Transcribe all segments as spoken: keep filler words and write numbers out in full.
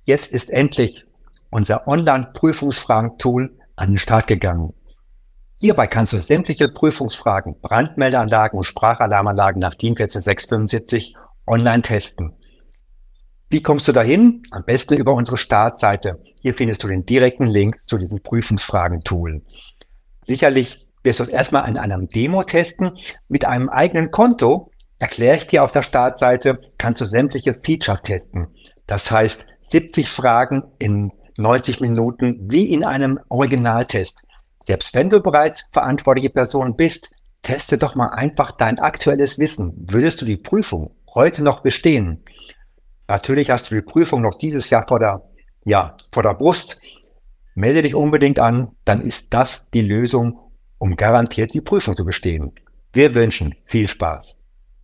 Jetzt ist endlich unser Online-Prüfungsfragen-Tool an den Start gegangen. Hierbei kannst du sämtliche Prüfungsfragen, Brandmeldeanlagen und Sprachalarmanlagen nach DIN eins vier sechs fünf online testen. Wie kommst du dahin? Am besten über unsere Startseite. Hier findest du den direkten Link zu diesem Prüfungsfragen-Tool. Sicherlich wirst du es erstmal in einem Demo testen. Mit einem eigenen Konto, erkläre ich dir auf der Startseite, kannst du sämtliche Features testen. Das heißt, siebzig Fragen in neunzig Minuten wie in einem Originaltest. Selbst wenn du bereits verantwortliche Person bist, teste doch mal einfach dein aktuelles Wissen. Würdest du die Prüfung heute noch bestehen? Natürlich hast du die Prüfung noch dieses Jahr vor der, ja, vor der Brust. Melde dich unbedingt an, dann ist das die Lösung, um garantiert die Prüfung zu bestehen. Wir wünschen viel Spaß.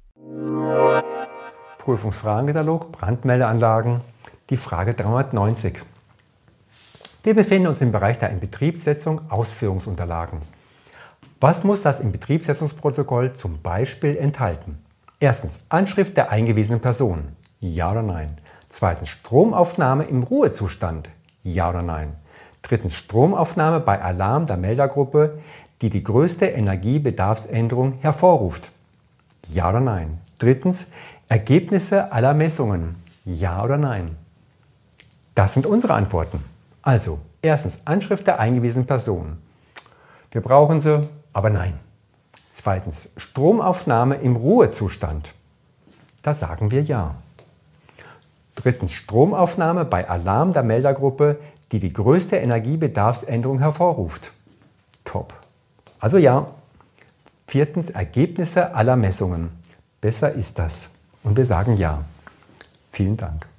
Prüfungsfragenkatalog, Brandmeldeanlagen, die Frage dreihundertneunzig. Wir befinden uns im Bereich der Inbetriebssetzung Ausführungsunterlagen. Was muss das Inbetriebssetzungsprotokoll zum Beispiel enthalten? Erstens, Anschrift der eingewiesenen Person. Ja oder nein? Zweitens, Stromaufnahme im Ruhezustand. Ja oder nein? Drittens, Stromaufnahme bei Alarm der Meldergruppe, die die größte Energiebedarfsänderung hervorruft. Ja oder nein? Drittens, Ergebnisse aller Messungen. Ja oder nein? Das sind unsere Antworten. Also, erstens, Anschrift der eingewiesenen Person. Wir brauchen sie, aber nein. Zweitens, Stromaufnahme im Ruhezustand. Da sagen wir ja. Drittens, Stromaufnahme bei Alarm der Meldergruppe, die die größte Energiebedarfsänderung hervorruft. Top. Also ja. Viertens, Ergebnisse aller Messungen. Besser ist das. Und wir sagen ja. Vielen Dank.